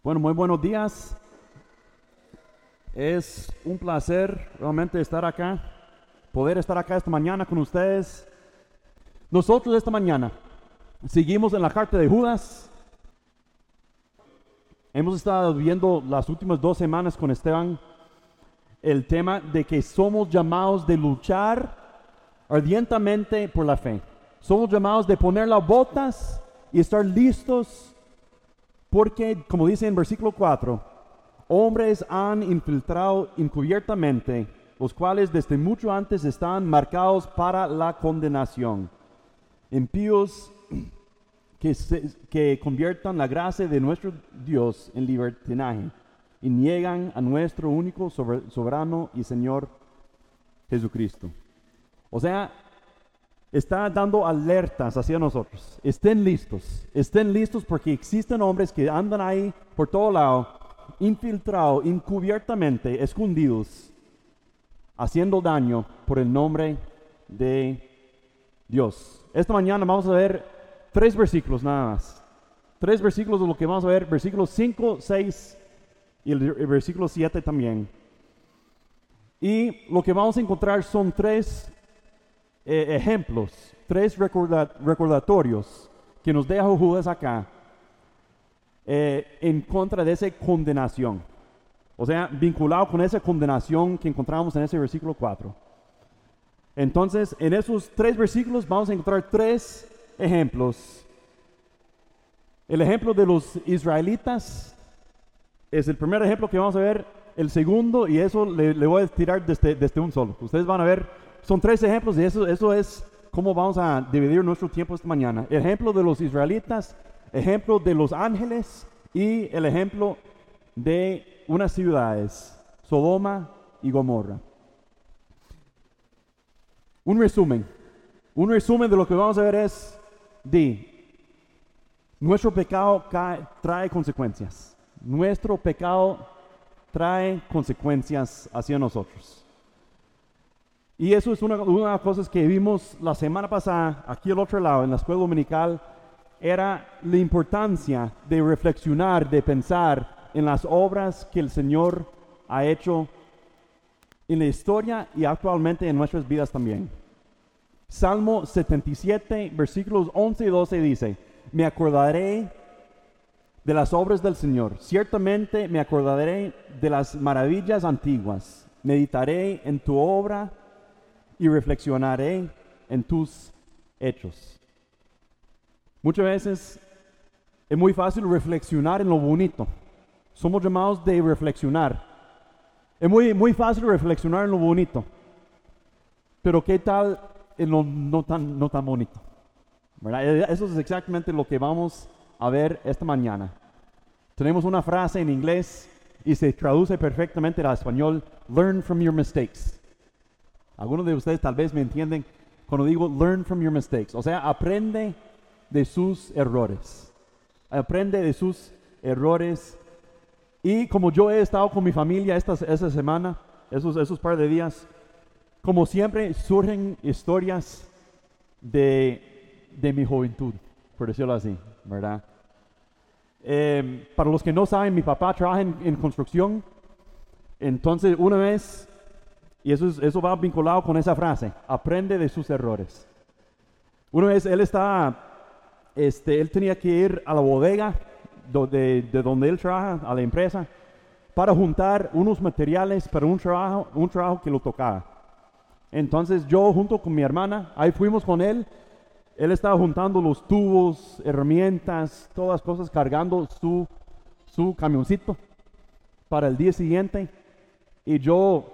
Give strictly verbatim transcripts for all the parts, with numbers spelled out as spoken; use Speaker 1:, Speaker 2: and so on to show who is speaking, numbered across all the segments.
Speaker 1: Bueno, muy buenos días. Es un placer realmente estar acá, poder estar acá esta mañana con ustedes. Nosotros esta mañana seguimos en la carta de Judas. Hemos estado viendo las últimas dos semanas con Esteban el tema de que somos llamados de luchar ardientemente por la fe. Somos llamados de poner las botas y estar listos porque, como dice en versículo cuatro, hombres han infiltrado encubiertamente, los cuales desde mucho antes están marcados para la condenación. Impíos que, se, que conviertan la gracia de nuestro Dios en libertinaje y niegan a nuestro único soberano y Señor Jesucristo. O sea, está dando alertas hacia nosotros. Estén listos, estén listos porque existen hombres que andan ahí por todo lado, infiltrados, encubiertamente, escondidos, haciendo daño por el nombre de Dios. Esta mañana vamos a ver tres versículos nada más. Tres versículos de lo que vamos a ver, versículos cinco, seis y el, el versículo siete también. Y lo que vamos a encontrar son tres Eh, ejemplos, tres recorda- recordatorios que nos deja Judas acá eh, en contra de esa condenación. O sea, vinculado con esa condenación que encontramos en ese versículo cuatro. Entonces, en esos tres versículos vamos a encontrar tres ejemplos. El ejemplo de los israelitas es el primer ejemplo que vamos a ver. El segundo, y eso le, le voy a tirar desde, desde un solo. Ustedes van a ver. Son tres ejemplos y eso, eso es cómo vamos a dividir nuestro tiempo esta mañana. El ejemplo de los israelitas, ejemplo de los ángeles y el ejemplo de unas ciudades, Sodoma y Gomorra. Un resumen. Un resumen de lo que vamos a ver es de nuestro pecado cae, trae consecuencias. Nuestro pecado trae consecuencias hacia nosotros. Y eso es una, una de las cosas que vimos la semana pasada, aquí al otro lado, en la escuela dominical, era la importancia de reflexionar, de pensar en las obras que el Señor ha hecho en la historia y actualmente en nuestras vidas también. Salmo setenta y siete, versículos once y doce dice, me acordaré de las obras del Señor, ciertamente me acordaré de las maravillas antiguas, meditaré en tu obra y reflexionaré en tus hechos. Muchas veces es muy fácil reflexionar en lo bonito. Somos llamados de reflexionar. Es muy, muy fácil reflexionar en lo bonito. Pero ¿qué tal en lo no tan, no tan bonito? ¿Verdad? Eso es exactamente lo que vamos a ver esta mañana. Tenemos una frase en inglés y se traduce perfectamente al español: learn from your mistakes. Algunos de ustedes tal vez me entienden cuando digo learn from your mistakes. O sea, aprende de sus errores. Aprende de sus errores. Y como yo he estado con mi familia esta, esta semana, esos, esos par de días, como siempre surgen historias de, de mi juventud, por decirlo así, ¿verdad? Eh, para los que no saben, mi papá trabaja en, en construcción. Entonces, una vez... Y eso, es, eso va vinculado con esa frase, aprende de sus errores. Una vez él estaba, este, él tenía que ir a la bodega de, de donde él trabaja, a la empresa, para juntar unos materiales para un trabajo, un trabajo que lo tocaba. Entonces yo junto con mi hermana, ahí fuimos con él, él estaba juntando los tubos, herramientas, todas las cosas, cargando su, su camioncito para el día siguiente. Y yo...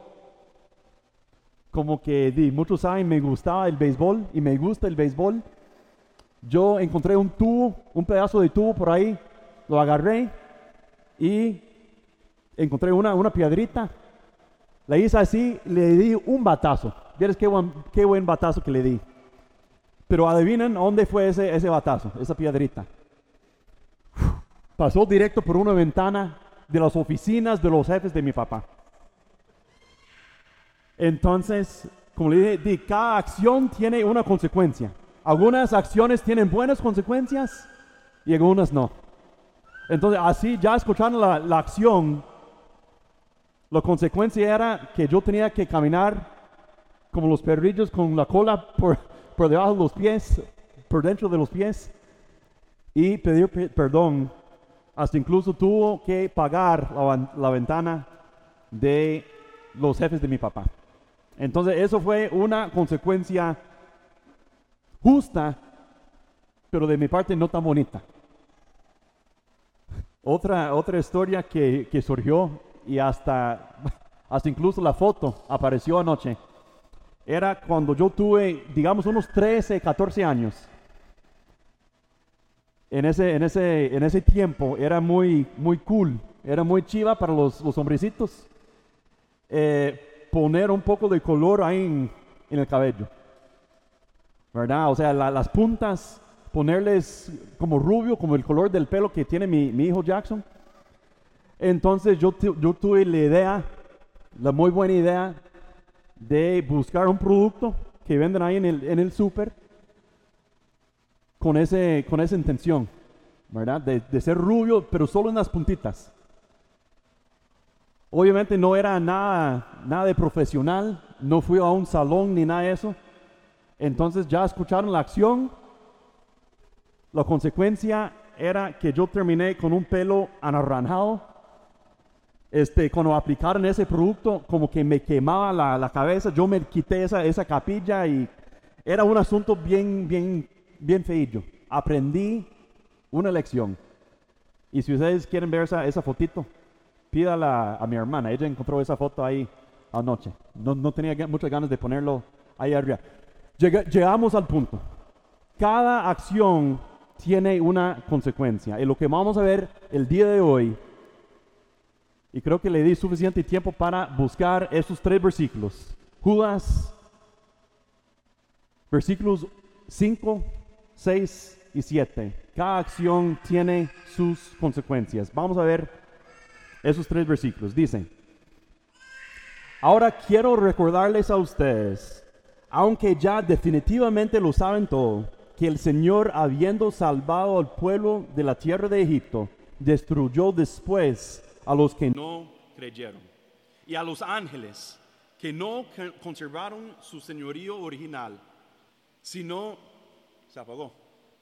Speaker 1: Como que di, muchos saben, me gustaba el béisbol y me gusta el béisbol. Yo encontré un tubo, un pedazo de tubo por ahí, lo agarré y encontré una, una piedrita. Le hice así, le di un batazo. ¿Vieres qué buen, qué buen batazo que le di? Pero adivinen dónde fue ese, ese batazo, esa piedrita. Pasó directo por una ventana de las oficinas de los jefes de mi papá. Entonces, como le dije, cada acción tiene una consecuencia. Algunas acciones tienen buenas consecuencias y algunas no. Entonces, así ya escuchando la, la acción, la consecuencia era que yo tenía que caminar como los perrillos con la cola por, por debajo de los pies, por dentro de los pies, y pedir pe- perdón. Hasta incluso tuvo que pagar la, la ventana de los jefes de mi papá. Entonces eso fue una consecuencia justa, pero de mi parte no tan bonita. Otra, otra historia que, que surgió y hasta, hasta incluso la foto apareció anoche. Era cuando yo tuve, digamos, unos trece, catorce años. En ese, en ese, en ese tiempo era muy, muy cool, era muy chiva para los, los hombrecitos eh, poner un poco de color ahí en, en el cabello, ¿verdad? O sea, la, las puntas, ponerles como rubio, como el color del pelo que tiene mi, mi hijo Jackson. Entonces yo, tu, yo tuve la idea, la muy buena idea de buscar un producto que venden ahí en el, en el súper con, ese, con esa intención, ¿verdad? De, de ser rubio, pero solo en las puntitas. Obviamente no era nada, nada de profesional, no fui a un salón ni nada de eso. Entonces ya escucharon la acción. La consecuencia era que yo terminé con un pelo anaranjado. Este, cuando aplicaron ese producto, como que me quemaba la, la cabeza. Yo me quité esa, esa capilla y era un asunto bien, bien, bien feillo. Aprendí una lección. Y si ustedes quieren ver esa, esa fotito, pídala a mi hermana. Ella encontró esa foto ahí anoche. No, no tenía muchas ganas de ponerlo ahí arriba. Llega, llegamos al punto. Cada acción tiene una consecuencia. Y lo que vamos a ver el día de hoy, y creo que le di suficiente tiempo para buscar esos tres versículos. Judas, versículos cinco, seis y siete. Cada acción tiene sus consecuencias. Vamos a ver esos tres versículos. Dicen: ahora quiero recordarles a ustedes, aunque ya definitivamente lo saben todo, que el Señor, habiendo salvado al pueblo de la tierra de Egipto, destruyó después a los que no creyeron, y a los ángeles que no conservaron su señorío original, sino se apagó.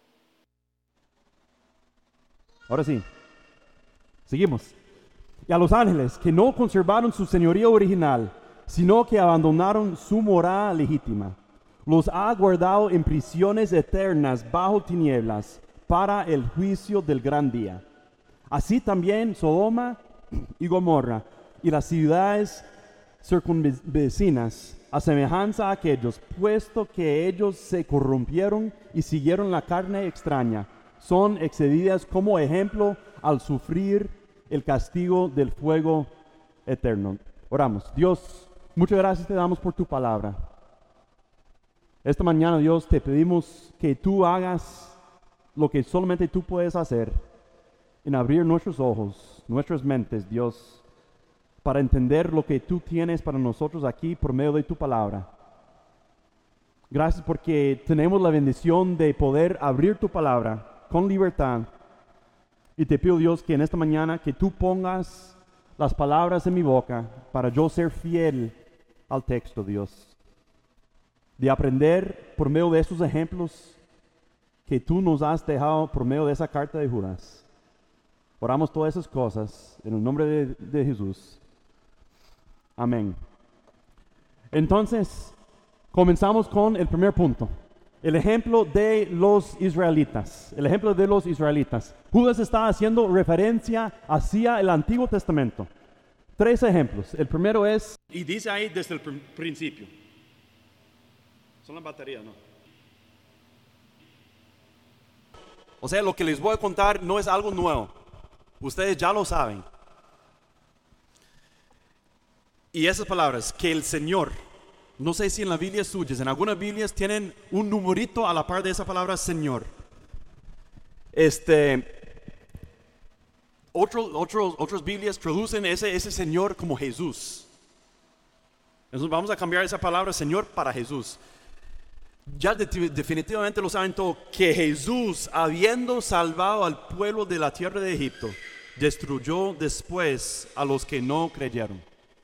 Speaker 1: Ahora sí, seguimos. Y a los ángeles que no conservaron su señorío original, sino que abandonaron su morada legítima, los ha guardado en prisiones eternas bajo tinieblas para el juicio del gran día. Así también Sodoma y Gomorra y las ciudades circunvecinas, a semejanza a aquellos, puesto que ellos se corrompieron y siguieron la carne extraña, son excedidas como ejemplo al sufrir el castigo del fuego eterno. Oramos. Dios, muchas gracias te damos por tu palabra. Esta mañana, Dios, te pedimos que tú hagas lo que solamente tú puedes hacer, en abrir nuestros ojos, nuestras mentes, Dios, para entender lo que tú tienes para nosotros aquí por medio de tu palabra. Gracias porque tenemos la bendición de poder abrir tu palabra con libertad. Y te pido, Dios, que en esta mañana que tú pongas las palabras en mi boca para yo ser fiel al texto, Dios. De aprender por medio de esos ejemplos que tú nos has dejado por medio de esa carta de Judas. Oramos todas esas cosas en el nombre de, de Jesús. Amén. Entonces, comenzamos con el primer punto. El ejemplo de los israelitas. El ejemplo de los israelitas. Judas está haciendo referencia hacia el Antiguo Testamento. Tres ejemplos. El primero es, y dice ahí desde el pr- principio. Son las baterías, ¿no? O sea, lo que les voy a contar no es algo nuevo. Ustedes ya lo saben. Y esas palabras, que el Señor, no sé si en la Biblia suyas, en algunas Biblias tienen un numerito a la par de esa palabra Señor. Este, otro, otros, otras Biblias traducen ese, ese Señor como Jesús. Entonces vamos a cambiar esa palabra Señor para Jesús. ya de- definitivamente lo saben todo, que Jesús, habiendo salvado al pueblo de la tierra de Egipto, destruyó después a los que no creyeron.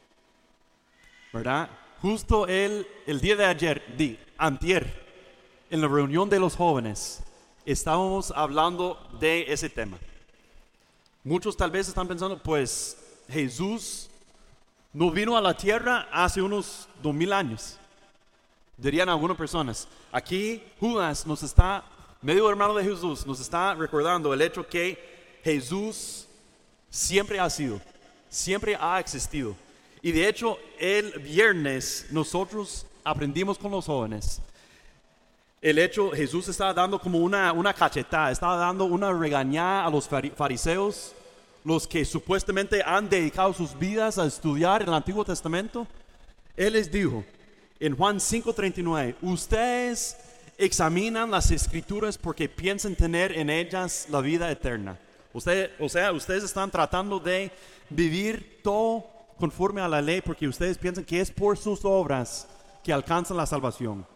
Speaker 1: ¿Verdad? Justo el, el día de ayer, de antier, en la reunión de los jóvenes, estábamos hablando de ese tema. Muchos tal vez están pensando, pues Jesús no vino a la tierra hace unos dos mil años. Dirían algunas personas. Aquí Judas nos está, medio hermano de Jesús, nos está recordando el hecho que Jesús siempre ha sido, siempre ha existido. Y de hecho el viernes nosotros aprendimos con los jóvenes el hecho, Jesús estaba dando como una, una cachetada, estaba dando una regañada a los fariseos, los que supuestamente han dedicado sus vidas a estudiar el Antiguo Testamento. Él les dijo en Juan cinco treinta y nueve, ustedes examinan las escrituras porque piensan tener en ellas la vida eterna. Usted, o sea, ustedes están tratando de vivir todo conforme a la ley porque ustedes piensan que es por sus obras que alcanzan la salvación.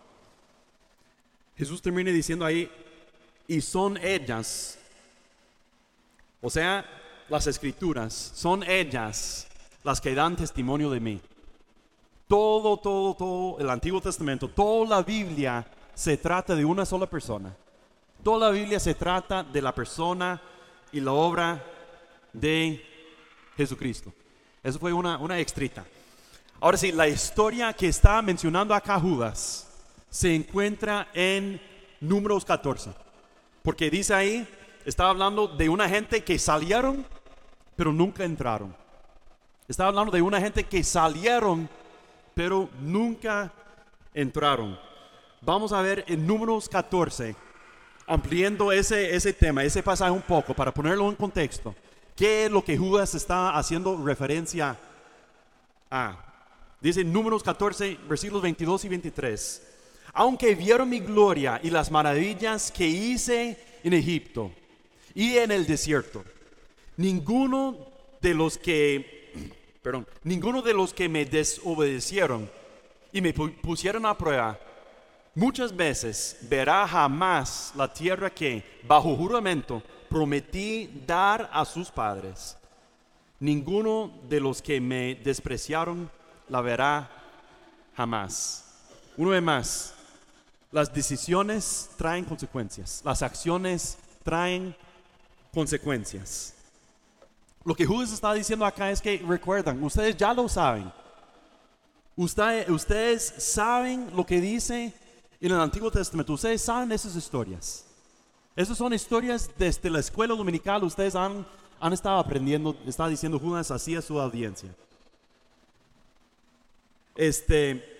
Speaker 1: Jesús termina diciendo ahí, y son ellas, o sea, las escrituras, son ellas las que dan testimonio de mí. Todo, todo, todo el Antiguo Testamento, toda la Biblia se trata de una sola persona. Toda la Biblia se trata de la persona y la obra de Jesucristo. Eso fue una, una extrita. Ahora sí, la historia que está mencionando acá Judas se encuentra en Números catorce. Porque dice ahí, está hablando de una gente que salieron, pero nunca entraron. Está hablando de una gente que salieron, pero nunca entraron. Vamos a ver en Números catorce, ampliando ese, ese tema, ese pasaje un poco, para ponerlo en contexto. ¿Qué es lo que Judas está haciendo referencia a? Dice Números catorce, versículos veintidós y veintitrés. Aunque vieron mi gloria y las maravillas que hice en Egipto y en el desierto, ninguno de los que, perdón, ninguno de los que me desobedecieron y me pusieron a prueba, muchas veces verá jamás la tierra que, bajo juramento, prometí dar a sus padres. Ninguno de los que me despreciaron la verá jamás. Una vez más, las decisiones traen consecuencias, las acciones traen consecuencias. Lo que Judas está diciendo acá es que recuerdan, ustedes ya lo saben. Usted, ustedes saben lo que dice en el Antiguo Testamento, ustedes saben esas historias. Esas son historias desde la escuela dominical, ustedes han, han estado aprendiendo, está diciendo Judas así a su audiencia. Este...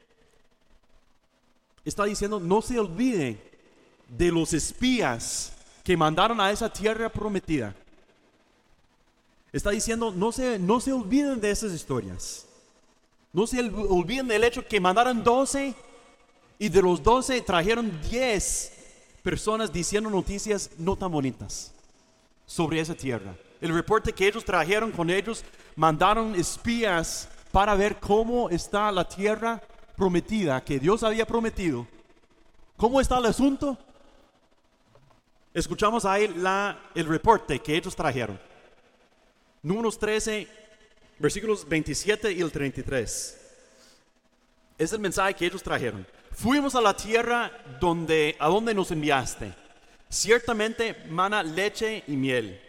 Speaker 1: Está diciendo, no se olviden de los espías que mandaron a esa tierra prometida. Está diciendo, no se, no se olviden de esas historias. No se olviden del hecho que mandaron doce y de los doce trajeron diez personas diciendo noticias no tan bonitas sobre esa tierra. El reporte que ellos trajeron con ellos, mandaron espías para ver cómo está la tierra prometida que Dios había prometido. ¿Cómo está el asunto? Escuchamos ahí la, el reporte que ellos trajeron. Números trece, versículos veintisiete y el treinta y tres. Es el mensaje que ellos trajeron. Fuimos a la tierra donde, a donde nos enviaste. Ciertamente mana leche y miel.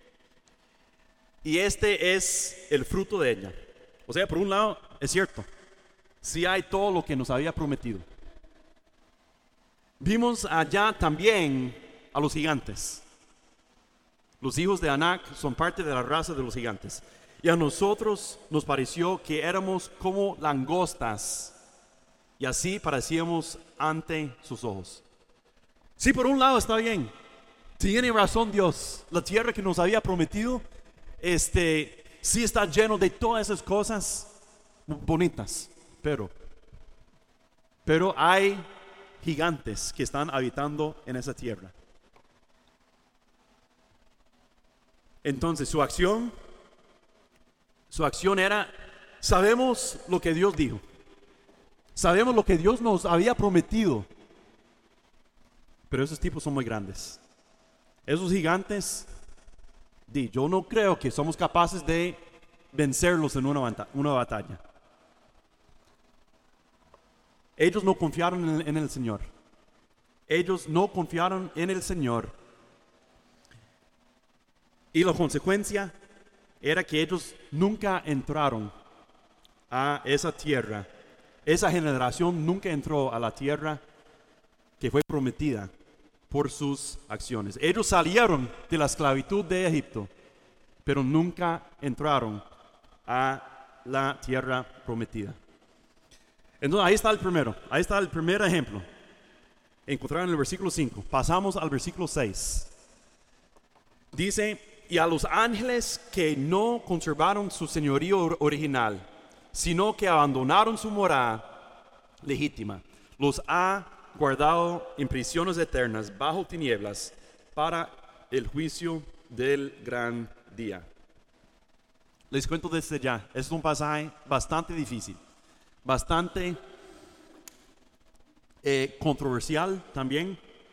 Speaker 1: Y este es el fruto de ella. O sea, por un lado, es cierto. Si hay todo lo que nos había prometido. Vimos allá también a los gigantes. Los hijos de Anac son parte de la raza de los gigantes. Y a nosotros nos pareció que éramos como langostas. Y así parecíamos ante sus ojos. Sí, por un lado está bien. Tiene razón Dios. La tierra que nos había prometido, este, sí está lleno de todas esas cosas bonitas. Pero, pero hay gigantes que están habitando en esa tierra. Entonces su acción, su acción era, sabemos lo que Dios dijo. Sabemos lo que Dios nos había prometido. pero esos tipos son muy grandes. Esos gigantes, di, yo no creo que somos capaces de vencerlos en una, bata- una batalla. Ellos no confiaron en el, en el Señor. Ellos no confiaron en el Señor. Y la consecuencia era que ellos nunca entraron a esa tierra. Esa generación nunca entró a la tierra que fue prometida por sus acciones. Ellos salieron de la esclavitud de Egipto, pero nunca entraron a la tierra prometida. Entonces ahí está el primero, ahí está el primer ejemplo. Encontrar en el versículo cinco. Pasamos al versículo seis. Dice, y a los ángeles que no conservaron su señorío original, sino que abandonaron su morada legítima, los ha guardado en prisiones eternas bajo tinieblas para el juicio del gran día. Les cuento desde ya, es un pasaje bastante difícil, bastante eh, controversial también.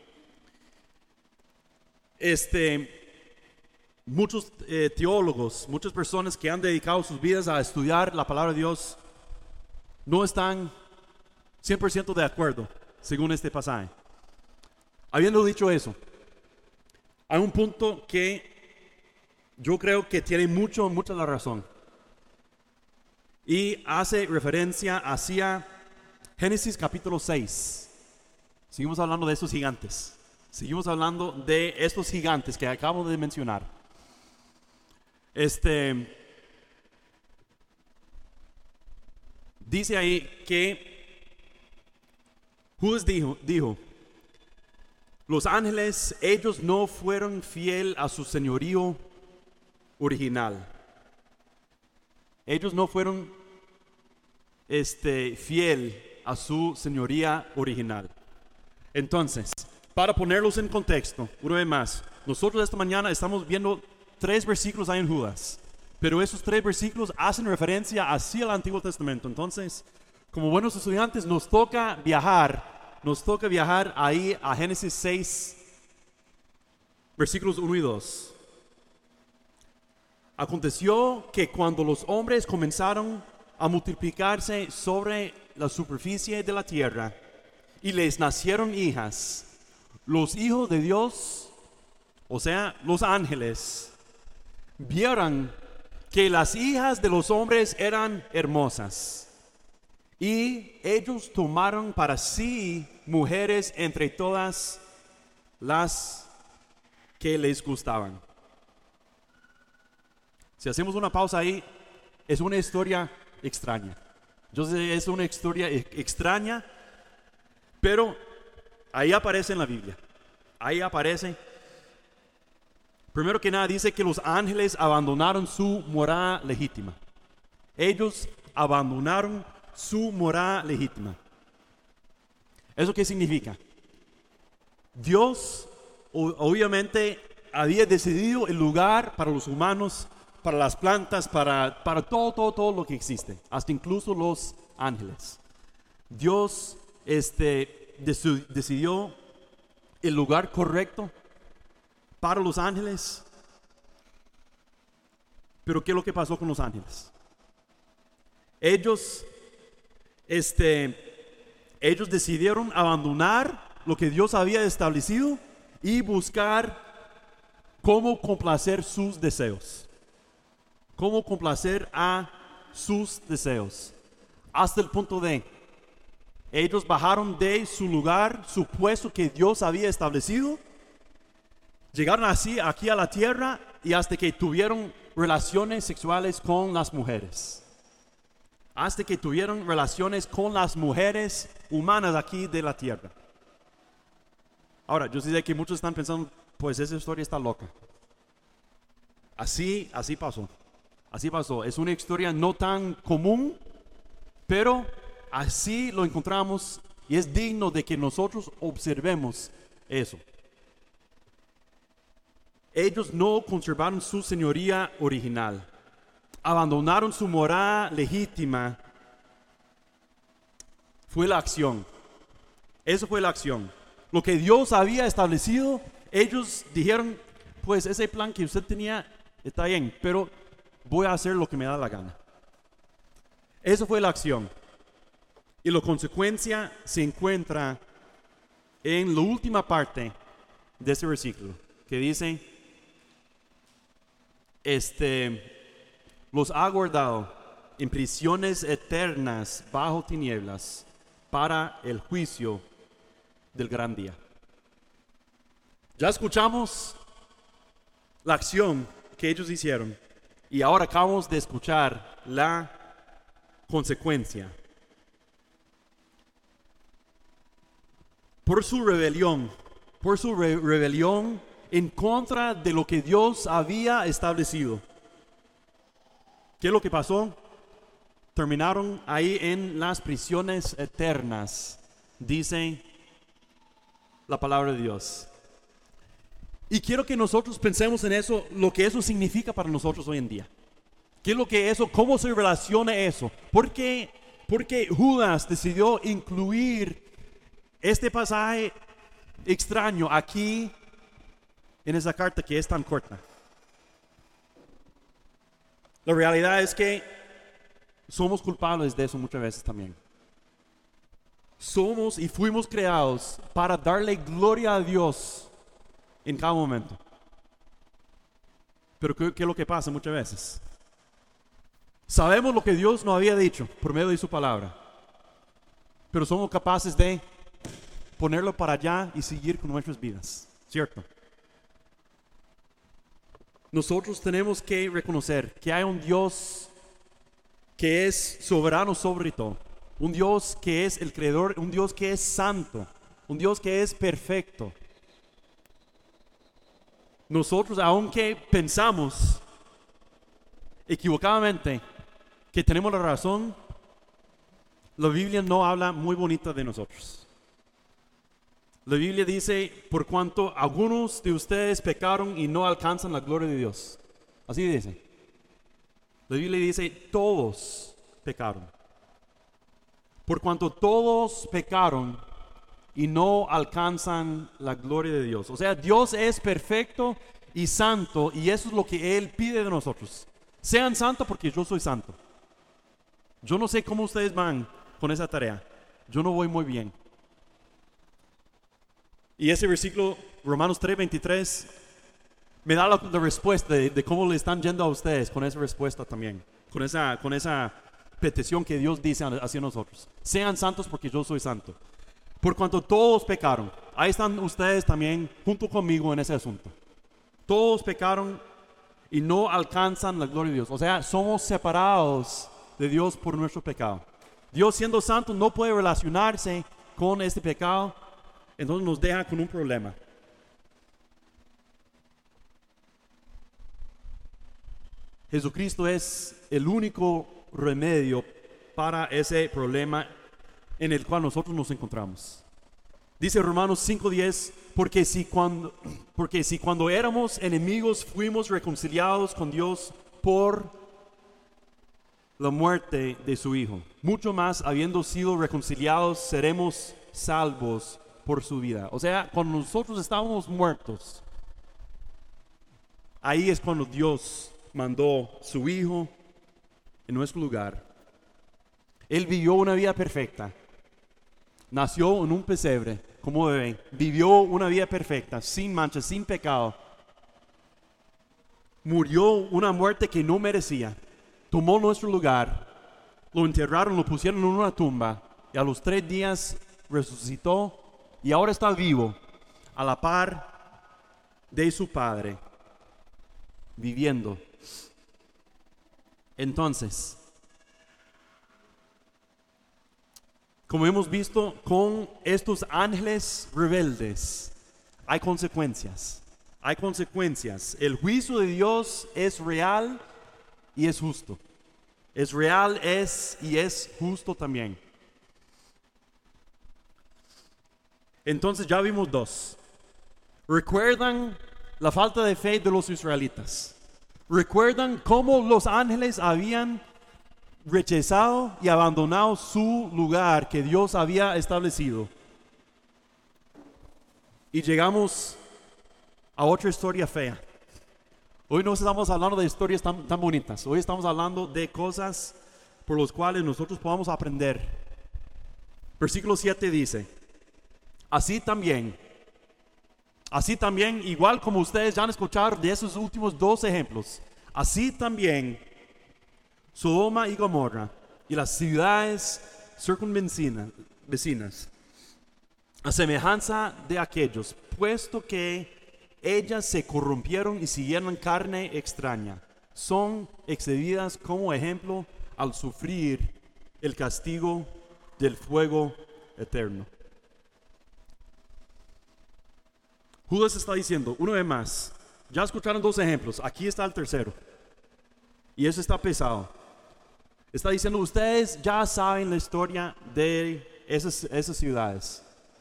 Speaker 1: Este, muchos eh, teólogos, muchas personas que han dedicado sus vidas a estudiar la palabra de Dios no están cien por ciento de acuerdo según este pasaje. Habiendo dicho eso, hay un punto que yo creo que tiene mucho, mucha la razón. Y hace referencia hacia Génesis capítulo seis. Seguimos hablando de estos gigantes. Seguimos hablando de estos gigantes que acabo de mencionar. Este dice ahí que Judas dijo, dijo, los ángeles, ellos no fueron fiel a su señorío original. Ellos no fueron este, fiel a su señoría original. Entonces, para ponerlos en contexto, una vez más, nosotros esta mañana estamos viendo tres versículos ahí en Judas, pero esos tres versículos hacen referencia hacia el Antiguo Testamento. Entonces, como buenos estudiantes, nos toca viajar, nos toca viajar ahí a Génesis seis, versículos uno y dos. Aconteció que cuando los hombres comenzaron a multiplicarse sobre la superficie de la tierra y les nacieron hijas, los hijos de Dios, o sea, los ángeles, vieron que las hijas de los hombres eran hermosas. Y ellos tomaron para sí mujeres entre todas las que les gustaban. Si hacemos una pausa ahí, es una historia extraña. Yo sé, es una historia extraña, pero ahí aparece en la Biblia. Ahí aparece. Primero que nada dice que los ángeles abandonaron su morada legítima. Ellos abandonaron su morada legítima. ¿Eso qué significa? Dios obviamente había decidido el lugar para los humanos, para las plantas, para, para todo, todo, todo lo que existe, hasta incluso los ángeles. Dios este, decidió el lugar correcto para los ángeles. Pero ¿qué es lo que pasó con los ángeles? Ellos Este, ellos decidieron abandonar lo que Dios había establecido y buscar cómo complacer sus deseos. Cómo complacer a sus deseos. Hasta el punto de, ellos bajaron de su lugar, su puesto que Dios había establecido. Llegaron así aquí a la tierra y hasta que tuvieron relaciones sexuales con las mujeres. Hasta que tuvieron relaciones con las mujeres humanas aquí de la tierra. Ahora, yo sé que muchos están pensando, pues esa historia está loca. Así, así pasó. Así pasó. Es una historia no tan común, pero así lo encontramos y es digno de que nosotros observemos eso. Ellos no conservaron su señoría original. Abandonaron su morada legítima. Fue la acción. Eso fue la acción. Lo que Dios había establecido, ellos dijeron, pues ese plan que usted tenía está bien, pero voy a hacer lo que me da la gana. Eso fue la acción. Y la consecuencia se encuentra en la última parte de ese versículo, que dice, este, los ha guardado en prisiones eternas bajo tinieblas para el juicio del gran día. Ya escuchamos la acción que ellos hicieron y ahora acabamos de escuchar la consecuencia. Por su rebelión, por su re- rebelión en contra de lo que Dios había establecido. ¿Qué es lo que pasó? Terminaron ahí en las prisiones eternas, dice la palabra de Dios. Y quiero que nosotros pensemos en eso, lo que eso significa para nosotros hoy en día. ¿Qué es lo que eso, cómo se relaciona eso? ¿Por qué, por qué Judas decidió incluir este pasaje extraño aquí en esa carta que es tan corta? La realidad es que somos culpables de eso muchas veces también. Somos y fuimos creados para darle gloria a Dios en cada momento. Pero ¿qué, qué es lo que pasa muchas veces? Sabemos lo que Dios nos había dicho por medio de su palabra, pero somos capaces de ponerlo para allá y seguir con nuestras vidas, ¿cierto? Nosotros tenemos que reconocer que hay un Dios que es soberano sobre todo, un Dios que es el creador, un Dios que es santo, un Dios que es perfecto. Nosotros, aunque pensamos equivocadamente que tenemos la razón, la Biblia no habla muy bonita de nosotros. La Biblia dice, por cuanto algunos de ustedes pecaron y no alcanzan la gloria de Dios. Así dice. La Biblia dice, todos pecaron. Por cuanto todos pecaron y no alcanzan la gloria de Dios. O sea, Dios es perfecto y santo, y eso es lo que Él pide de nosotros. Sean santos porque yo soy santo. Yo no sé cómo ustedes van con esa tarea. Yo no voy muy bien. Y ese versículo, Romanos tres veintitrés, me da la, la respuesta de, de cómo le están yendo a ustedes con esa respuesta también. Con esa, con esa petición que Dios dice hacia nosotros. Sean santos porque yo soy santo. Por cuanto todos pecaron. Ahí están ustedes también junto conmigo en ese asunto. Todos pecaron y no alcanzan la gloria de Dios. O sea, somos separados de Dios por nuestro pecado. Dios, siendo santo, no puede relacionarse con este pecado. Entonces nos deja con un problema. Jesucristo es el único remedio para ese problema en el cual nosotros nos encontramos. Dice Romanos cinco diez, porque si cuando, porque si cuando éramos enemigos fuimos reconciliados con Dios por la muerte de su Hijo, mucho más habiendo sido reconciliados seremos salvos por su vida. O sea, cuando nosotros estábamos muertos, ahí es cuando Dios mandó su Hijo en nuestro lugar. Él vivió una vida perfecta. Nació en un pesebre como bebé. Vivió una vida perfecta, sin mancha, sin pecado. Murió una muerte que no merecía. Tomó nuestro lugar. Lo enterraron, lo pusieron en una tumba. Y a los tres días resucitó. Y ahora está vivo, a la par de su Padre, viviendo. Entonces, como hemos visto con estos ángeles rebeldes, hay consecuencias. Hay consecuencias. El juicio de Dios es real y es justo. Es real, es y es justo también. Entonces ya vimos dos. ¿Recuerdan la falta de fe de los israelitas? ¿Recuerdan cómo los ángeles habían rechazado y abandonado su lugar que Dios había establecido? y llegamos a otra historia fea. Hoy no estamos hablando de historias tan, tan bonitas. Hoy estamos hablando de cosas por las cuales nosotros podamos aprender. Versículo siete dice: así también, así también, igual como ustedes ya han escuchado de esos últimos dos ejemplos, así también Sodoma y Gomorra y las ciudades circunvecinas, vecinas, a semejanza de aquellos, puesto que ellas se corrompieron y siguieron carne extraña, son exhibidas como ejemplo al sufrir el castigo del fuego eterno. Judas está diciendo, una vez más, ya escucharon dos ejemplos, aquí está el tercero, y eso está pesado. Está diciendo, ustedes ya saben la historia de esas, esas ciudades.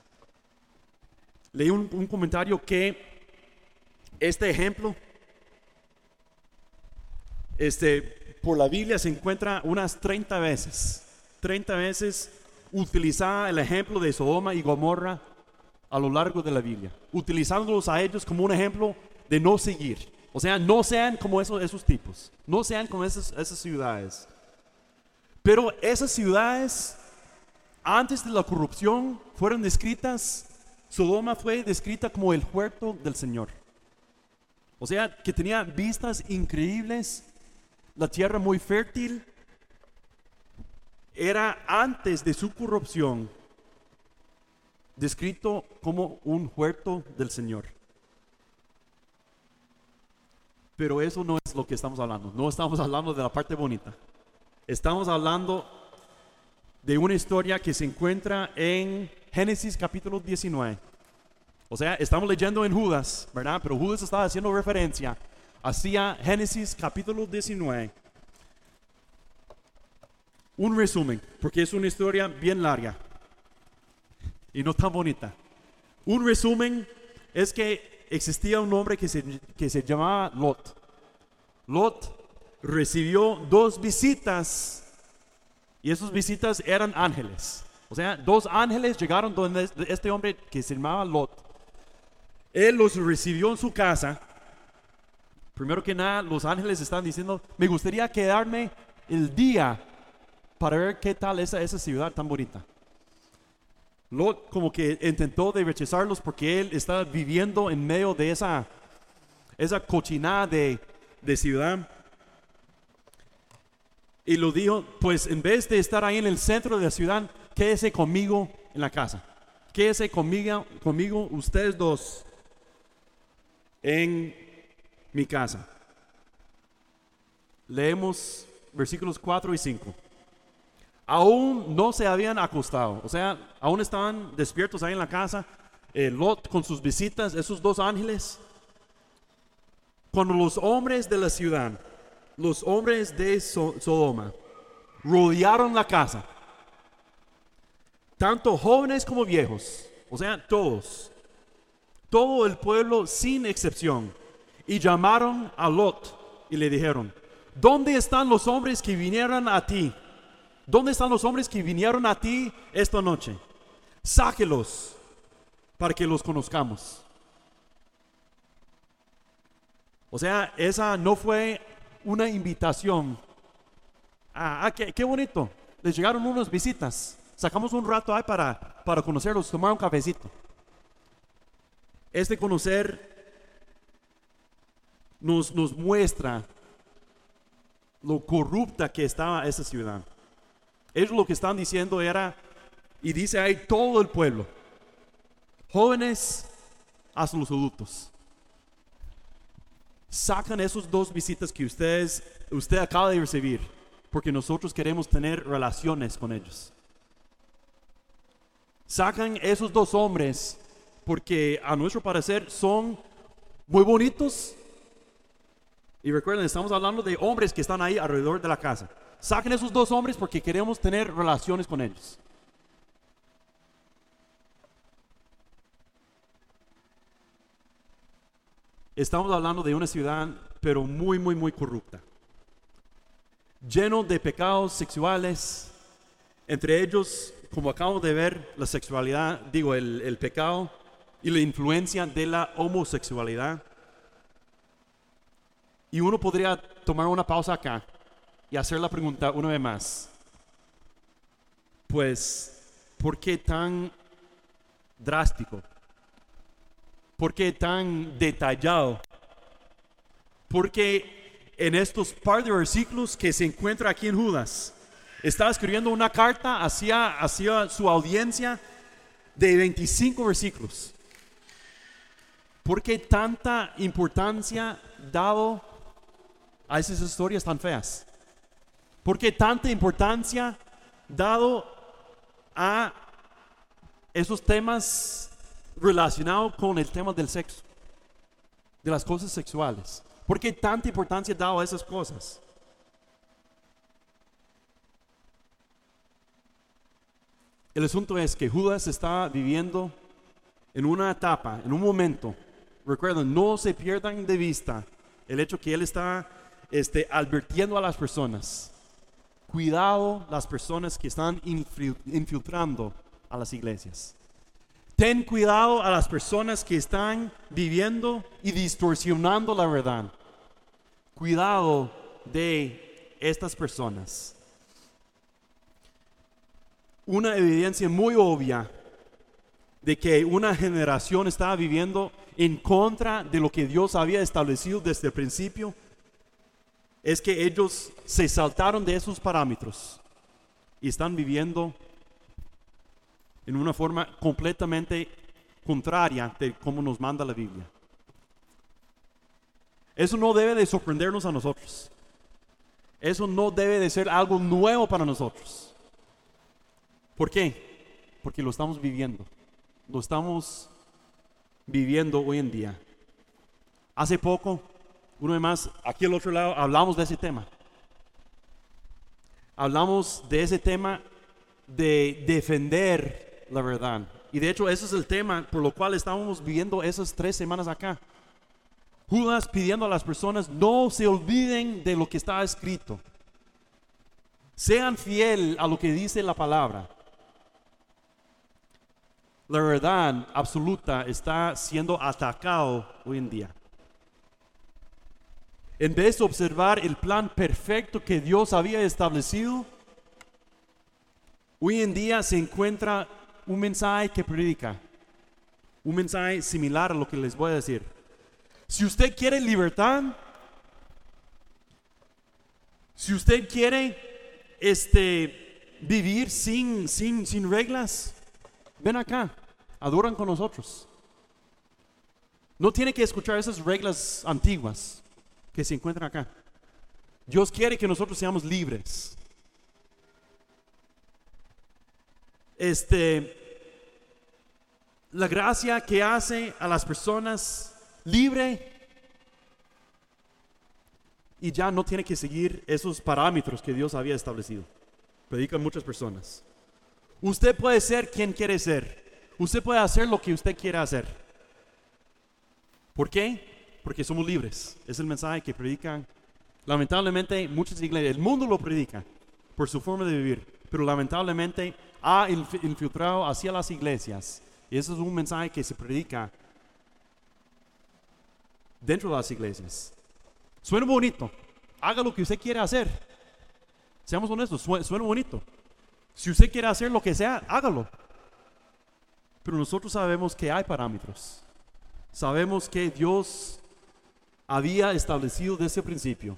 Speaker 1: Leí un, un comentario que este ejemplo, este, por la Biblia se encuentra unas treinta veces. treinta veces utilizada el ejemplo de Sodoma y Gomorra a lo largo de la Biblia, utilizándolos a ellos como un ejemplo de no seguir. O sea, no sean como esos, esos tipos, no sean como esas, esas ciudades. Pero esas ciudades, antes de la corrupción, fueron descritas. Sodoma fue descrita como el huerto del Señor. O sea, que tenía vistas increíbles, la tierra muy fértil. Era antes de su corrupción descrito como un huerto del Señor. Pero eso no es lo que estamos hablando. No estamos hablando de la parte bonita. Estamos hablando de una historia que se encuentra en Génesis capítulo diecinueve. O sea, estamos leyendo en Judas, ¿verdad? Pero Judas estaba haciendo referencia hacia Génesis capítulo diecinueve. Un resumen, porque es una historia bien larga y no tan bonita. Un resumen es que existía un hombre que se, que se llamaba Lot. Lot recibió dos visitas y esas visitas eran ángeles. O sea, dos ángeles llegaron donde este hombre que se llamaba Lot. Él los recibió en su casa. Primero que nada, los ángeles están diciendo, me gustaría quedarme el día para ver qué tal esa, esa ciudad tan bonita. Lot como que intentó de rechazarlos porque él estaba viviendo en medio de esa, esa cochinada de, de ciudad. Y lo dijo, pues en vez de estar ahí en el centro de la ciudad, quédese conmigo en la casa. Quédese conmigo, conmigo ustedes dos en mi casa. Leemos versículos cuatro y cinco. Aún no se habían acostado, o sea, aún estaban despiertos ahí en la casa, eh, Lot con sus visitas, esos dos ángeles. Cuando los hombres de la ciudad, los hombres de so- Sodoma, rodearon la casa, tanto jóvenes como viejos, o sea, todos, todo el pueblo sin excepción, y llamaron a Lot y le dijeron, ¿dónde están los hombres que vinieron a ti? ¿Dónde están los hombres que vinieron a ti esta noche? Sáquelos para que los conozcamos. O sea, esa no fue una invitación. Ah, ah qué, qué bonito. Les llegaron unas visitas. Sacamos un rato ahí para, para conocerlos, tomar un cafecito. Este conocer nos, nos muestra lo corrupta que estaba esa ciudad. Ellos lo que están diciendo era, y dice ahí todo el pueblo, jóvenes hasta los adultos, sacan esos dos visitas que ustedes, usted acaba de recibir, porque nosotros queremos tener relaciones con ellos. Sacan esos dos hombres porque a nuestro parecer son muy bonitos. Y recuerden, estamos hablando de hombres que están ahí alrededor de la casa. Saquen esos dos hombres porque queremos tener relaciones con ellos. Estamos hablando de una ciudad, pero muy, muy, muy corrupta. Lleno de pecados sexuales. Entre ellos, como acabamos de ver, la sexualidad, digo, el, el pecado
Speaker 2: y la influencia de la homosexualidad. Y uno podría tomar una pausa acá y hacer la pregunta una vez más. Pues, ¿por qué tan drástico? ¿Por qué tan detallado? Porque en estos par de versículos que se encuentra aquí en Judas, está escribiendo una carta hacia, hacia su audiencia de veinticinco versículos. ¿Por qué tanta importancia dado a esas historias tan feas? ¿Por qué tanta importancia dado a esos temas relacionados con el tema del sexo, de las cosas sexuales? ¿Por qué tanta importancia dado a esas cosas? El asunto es que Judas está viviendo en una etapa, en un momento. Recuerden, no se pierdan de vista el hecho que él está este, advirtiendo a las personas. Cuidado las personas que están infiltrando a las iglesias. Ten cuidado a las personas que están viviendo y distorsionando la verdad. Cuidado de estas personas. Una evidencia muy obvia de que una generación estaba viviendo en contra de lo que Dios había establecido desde el principio es que ellos se saltaron de esos parámetros y están viviendo en una forma completamente contraria de cómo nos manda la Biblia. Eso no debe de sorprendernos a nosotros. Eso no debe de ser algo nuevo para nosotros. ¿Por qué? Porque lo estamos viviendo. Lo estamos viviendo hoy en día. Hace poco, uno de más, aquí al otro lado, hablamos de ese tema. Hablamos de ese tema de defender la verdad. Y de hecho, ese es el tema por lo cual estamos viviendo esas tres semanas acá. Judas pidiendo a las personas, no se olviden de lo que está escrito. Sean fiel a lo que dice la palabra. La verdad absoluta está siendo atacado hoy en día. En vez de observar el plan perfecto que Dios había establecido, hoy en día se encuentra un mensaje que predica, un mensaje similar a lo que les voy a decir. Si usted quiere libertad, si usted quiere este, vivir sin, sin, sin reglas, ven acá, adoran con nosotros. No tiene que escuchar esas reglas antiguas que se encuentran acá. Dios quiere que nosotros seamos libres. Este, la gracia que hace a las personas libre y ya no tiene que seguir esos parámetros que Dios había establecido. Predican muchas personas. Usted puede ser quien quiere ser. Usted puede hacer lo que usted quiera hacer. ¿Por qué? Porque somos libres. Es el mensaje que predican. Lamentablemente muchas iglesias, el mundo lo predica por su forma de vivir, pero lamentablemente ha infiltrado hacia las iglesias. Y ese es un mensaje que se predica dentro de las iglesias. Suena bonito. Haga lo que usted quiera hacer. Seamos honestos, suena bonito. Si usted quiere hacer lo que sea, hágalo. Pero nosotros sabemos que hay parámetros. Sabemos que Dios había establecido desde el principio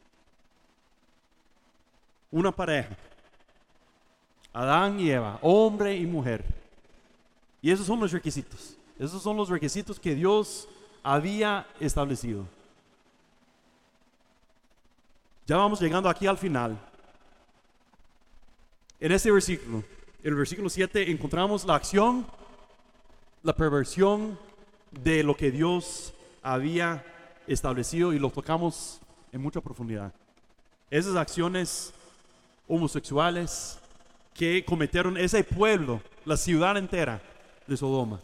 Speaker 2: una pareja, Adán y Eva, hombre y mujer. Y esos son los requisitos. Esos son los requisitos que Dios había establecido. Ya vamos llegando aquí al final. En este versículo, en el versículo siete, encontramos la acción, la perversión de lo que Dios había establecido y lo tocamos en mucha profundidad. Esas acciones homosexuales que cometieron ese pueblo, la ciudad entera de Sodoma.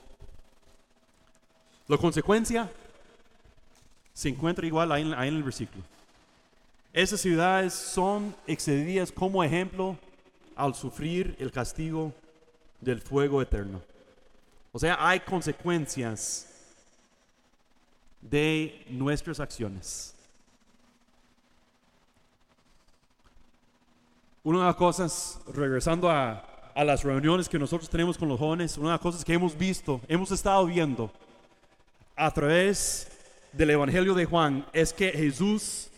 Speaker 2: La consecuencia se encuentra igual ahí en, ahí en el versículo. Esas ciudades son exhibidas como ejemplo al sufrir el castigo del fuego eterno. O sea, hay consecuencias de nuestras acciones. Una de las cosas, regresando a, a las reuniones que nosotros tenemos con los jóvenes, una de las cosas que hemos visto, hemos estado viendo a través del Evangelio de Juan, es que Jesús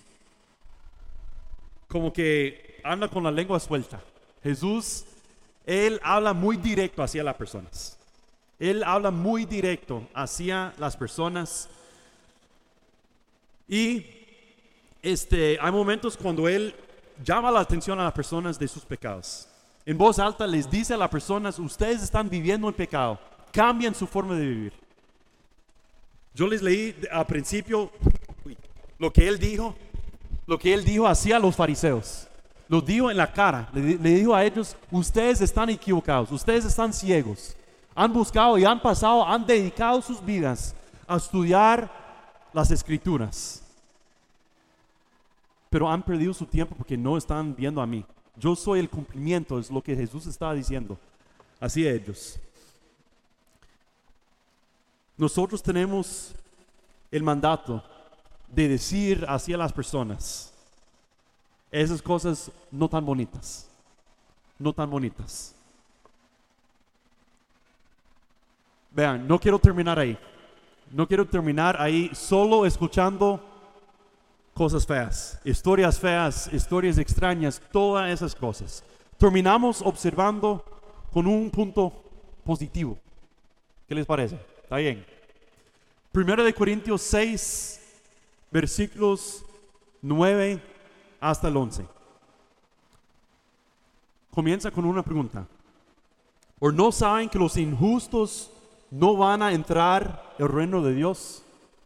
Speaker 2: como que anda con la lengua suelta. Jesús, Él habla muy directo hacia las personas. Él habla muy directo hacia las personas. Y este, hay momentos cuando Él llama la atención a las personas de sus pecados. En voz alta les dice a las personas: ustedes están viviendo en pecado, cambien su forma de vivir. Yo les leí al principio lo que Él dijo, lo que Él dijo hacia los fariseos. Lo dijo en la cara, le, le dijo a ellos: ustedes están equivocados, ustedes están ciegos. Han buscado y han pasado, han dedicado sus vidas a estudiar las escrituras, pero han perdido su tiempo porque no están viendo a mí. Yo soy el cumplimiento, es lo que Jesús estaba diciendo hacia ellos. Nosotros tenemos el mandato de decir hacia las personas esas cosas no tan bonitas, no tan bonitas. Vean, no quiero terminar ahí. No quiero terminar ahí solo escuchando cosas feas, historias feas, historias extrañas, todas esas cosas. Terminamos observando con un punto positivo. ¿Qué les parece? Está bien. Primero de Corintios seis, versículos nueve hasta el once. Comienza con una pregunta. ¿O no saben que los injustos no van a entrar al reino de Dios?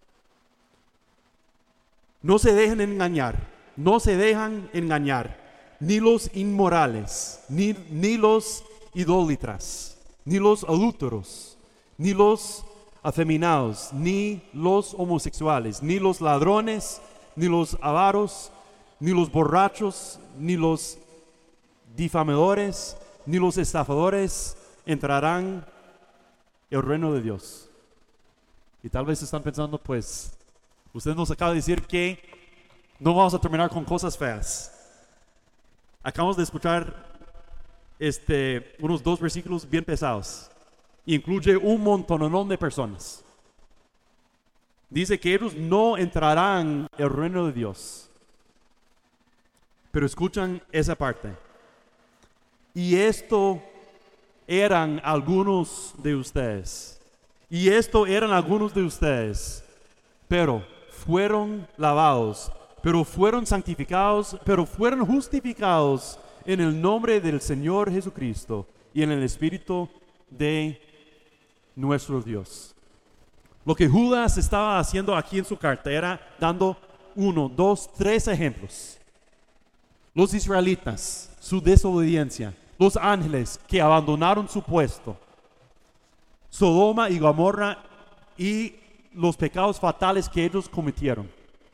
Speaker 2: No se dejen engañar, no se dejan engañar, ni los inmorales, ni, ni los idólatras, ni los adúlteros, ni los afeminados, ni los homosexuales, ni los ladrones, ni los avaros, ni los borrachos, ni los difamadores, ni los estafadores entrarán el reino de Dios. Y tal vez están pensando, pues, usted nos acaba de decir que no vamos a terminar con cosas feas. Acabamos de escuchar este, unos dos versículos bien pesados. Incluye un montonón de personas. Dice que ellos no entrarán el reino de Dios. Pero escuchan esa parte. Y esto eran algunos de ustedes. Y esto eran algunos de ustedes. Pero fueron lavados, pero fueron santificados, pero fueron justificados en el nombre del Señor Jesucristo y en el Espíritu de nuestro Dios. Lo que Judas estaba haciendo aquí en su carta era dando uno, dos, tres ejemplos. Los israelitas, su desobediencia. Los ángeles que abandonaron su puesto. Sodoma y Gomorra y los pecados fatales que ellos cometieron.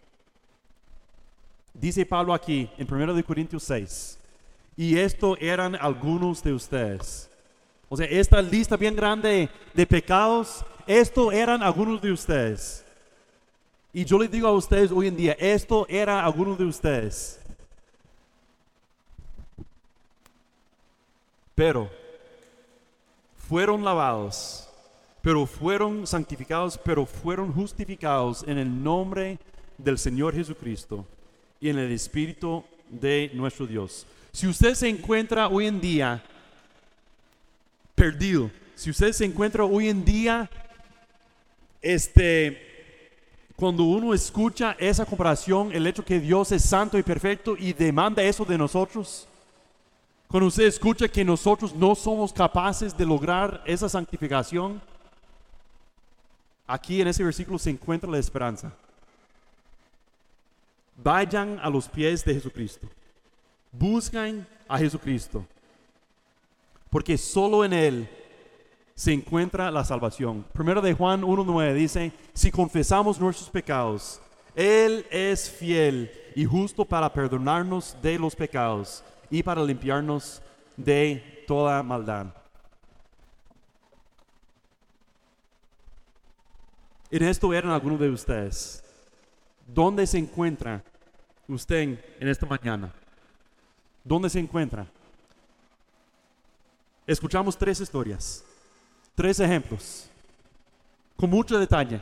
Speaker 2: Dice Pablo aquí en primero de Corintios seis: y esto eran algunos de ustedes. O sea, esta lista bien grande de pecados, esto eran algunos de ustedes. Y yo les digo a ustedes hoy en día, esto era algunos de ustedes. Pero fueron lavados, pero fueron santificados, pero fueron justificados en el nombre del Señor Jesucristo y en el Espíritu de nuestro Dios. Si usted se encuentra hoy en día perdido, si usted se encuentra hoy en día, este, cuando uno escucha esa comparación, el hecho que Dios es santo y perfecto y demanda eso de nosotros, cuando usted escucha que nosotros no somos capaces de lograr esa santificación, aquí en ese versículo se encuentra la esperanza. Vayan a los pies de Jesucristo. Busquen a Jesucristo. Porque solo en Él se encuentra la salvación. Primero de Juan uno nueve dice: si confesamos nuestros pecados, Él es fiel y justo para perdonarnos de los pecados y para limpiarnos de toda maldad. En esto eran algunos de ustedes. ¿Dónde se encuentra usted en esta mañana? ¿Dónde se encuentra? Escuchamos tres historias, tres ejemplos, con mucho detalle,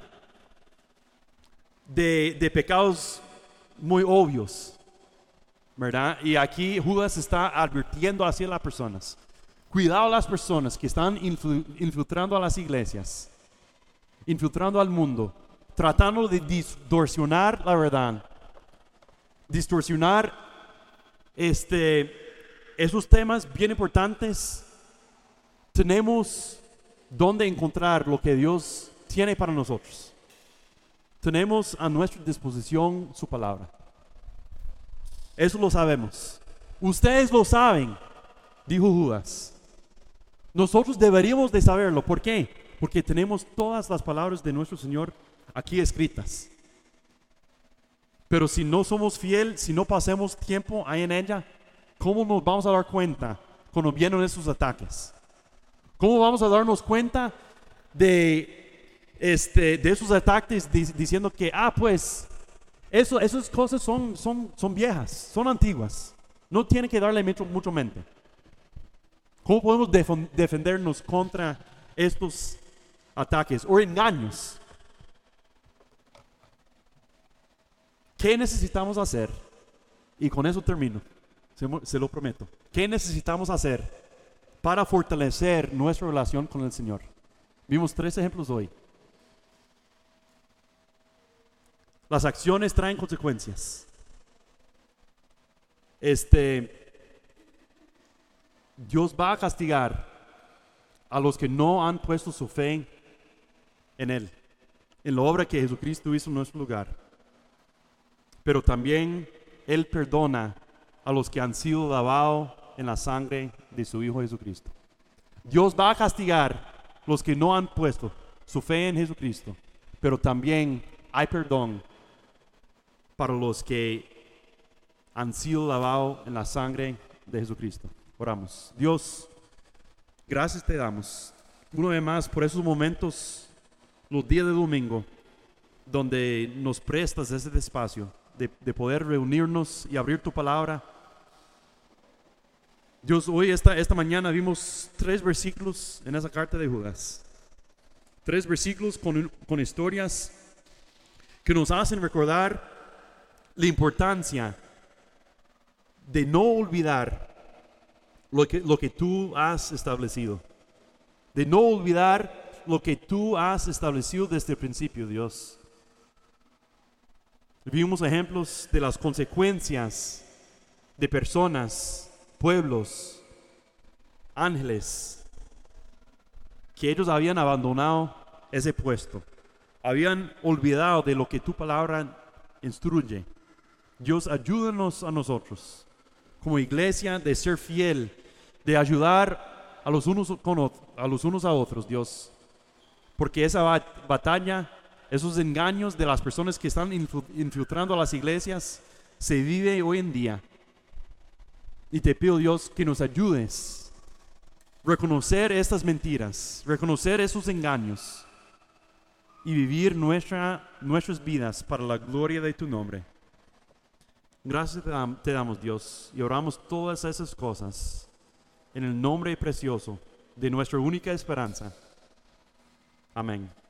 Speaker 2: de, de pecados muy obvios, ¿verdad? Y aquí Judas está advirtiendo hacia las personas. Cuidado a las personas que están influ, infiltrando a las iglesias, infiltrando al mundo, tratando de distorsionar la verdad, distorsionar este, esos temas bien importantes. Tenemos donde encontrar lo que Dios tiene para nosotros. Tenemos a nuestra disposición su palabra. Eso lo sabemos. Ustedes lo saben, dijo Judas. Nosotros deberíamos de saberlo. ¿Por qué? Porque tenemos todas las palabras de nuestro Señor aquí escritas. Pero si no somos fieles, si no pasemos tiempo ahí en ella, ¿cómo nos vamos a dar cuenta cuando vienen esos ataques? ¿Cómo vamos a darnos cuenta de, este, de esos ataques di- diciendo que, ah, pues, eso, esas cosas son, son, son viejas, son antiguas? No tienen que darle mucho, mucho mente. ¿Cómo podemos def- defendernos contra estos ataques o engaños? ¿Qué necesitamos hacer? Y con eso termino, se, se lo prometo. ¿Qué necesitamos hacer para fortalecer nuestra relación con el Señor? Vimos tres ejemplos hoy. Las acciones traen consecuencias. Este, Dios va a castigar a los que no han puesto su fe en Él, en la obra que Jesucristo hizo en nuestro lugar. Pero también Él perdona a los que han sido lavados en la sangre de su Hijo Jesucristo. Dios va a castigar a los que no han puesto su fe en Jesucristo, pero también hay perdón para los que han sido lavados en la sangre de Jesucristo. Oramos. Dios, gracias te damos una vez más por esos momentos, los días de domingo, donde nos prestas ese espacio de, de poder reunirnos y abrir tu palabra. Dios, hoy esta, esta mañana vimos tres versículos en esa carta de Judas. Tres versículos con, con historias que nos hacen recordar la importancia de no olvidar lo que, lo que tú has establecido. De no olvidar lo que tú has establecido desde el principio, Dios. Vimos ejemplos de las consecuencias de personas, pueblos, ángeles, que ellos habían abandonado ese puesto, habían olvidado de lo que tu palabra instruye. Dios, ayúdanos a nosotros como iglesia de ser fiel, de ayudar a los unos, con, a, los unos a otros, Dios, porque esa bat- batalla, esos engaños de las personas que están infiltrando a las iglesias se vive hoy en día. Y te pido, Dios, que nos ayudes a reconocer estas mentiras, reconocer esos engaños y vivir nuestra, nuestras vidas para la gloria de tu nombre. Gracias te, dam- te damos, Dios, y oramos todas esas cosas en el nombre precioso de nuestra única esperanza. Amén.